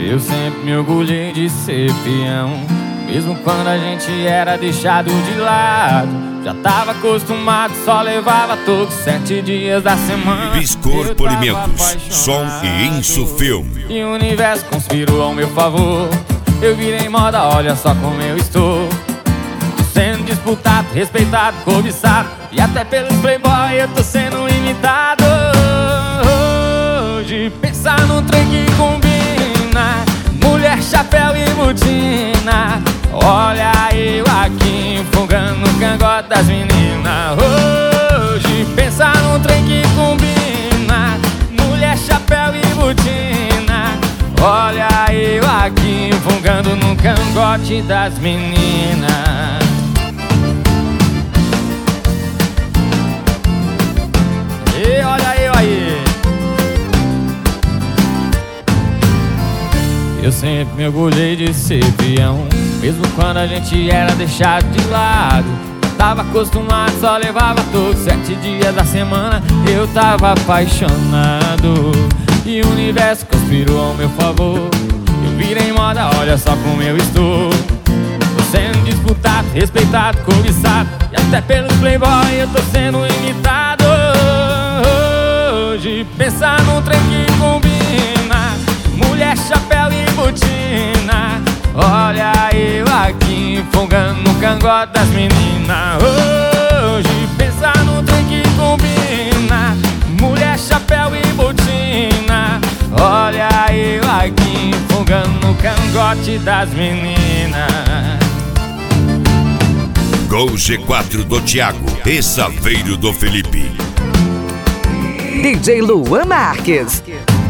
Eu sempre me orgulhei de ser peão, mesmo quando a gente era deixado de lado. Já tava acostumado, só levava todos 7 dias da semana. Biscor Polimentos, som e Insufilme. E o universo conspirou ao meu favor. Eu virei moda, olha só como eu estou. Tô sendo disputado, respeitado, cobiçado, e até pelos playboy eu tô sendo imitado. Hoje pensar num trem que combina, mulher, chapéu e botina. Olha eu aqui enfogando no cangote das meninas. Hoje pensar num trem que combina, mulher, chapéu e botina. Olha eu aqui enfogando no cangote das meninas. E olha eu aí. Eu sempre me orgulhei de ser peão, mesmo quando a gente era deixado de lado. Tava acostumado, só levava todos 7 dias da semana. Eu tava apaixonado e o universo conspirou ao meu favor. Eu virei moda, olha só como eu estou. Tô sendo disputado, respeitado, cobiçado, e até pelos playboy eu tô sendo imitado. Hoje pensar num trem que combina, mulher, chapéu e botina. Olha eu aqui enfogando no cangote das meninas. Hoje pensar num trem que combina, mulher, chapéu e botina. Olha eu aqui enfogando no cangote das meninas. Gol G4 do Thiago e Saveiro do Felipe. DJ Luan Marques.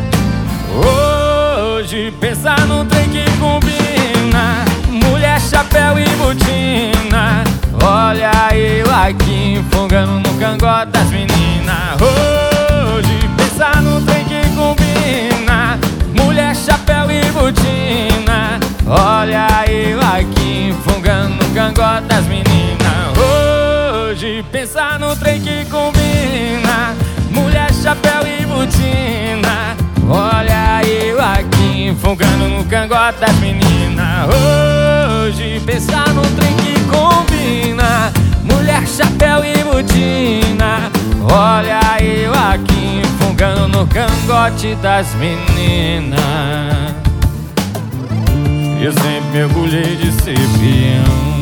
Hoje pensar num trem que combina, mulher, chapéu e botina. Olha eu aqui enfogando no cangote das meninas. Hoje pensar num trem que combina, mulher, chapéu e botina. Olha eu aqui enfogando no cangote das meninas. Hoje pensar num trem que combina, mulher, chapéu e botina. Olha eu aqui enfogando no cangote das meninas. Hoje pensar num trem que combina, mulher, chapéu e botina. Olha eu aqui enfogando no cangote das meninas. Eu sempre me orgulhei de ser peão.